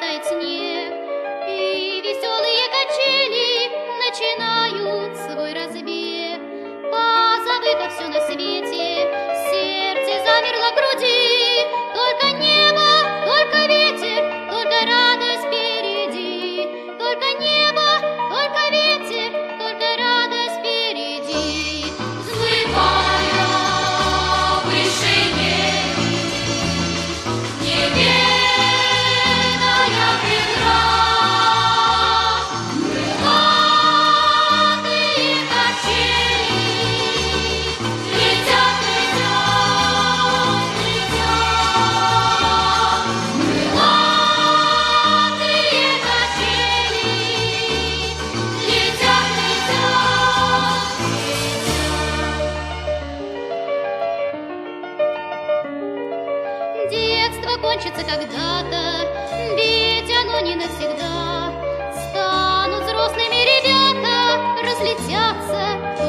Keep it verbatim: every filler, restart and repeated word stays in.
тает снег, и веселые качели начинают свой разбег. Позабыто все на свете, сердце замерло в груди, только небо, только ветер, только радость впереди, только небо, только ветер, только радость впереди. Взмывая в вышине, неведомая преграда, крылатые качели летят, летят, летят. Крылатые качели летят, летят, летят. Детство кончится когда-то, ведь оно не навсегда. Станут взрослыми ребята, разлетятся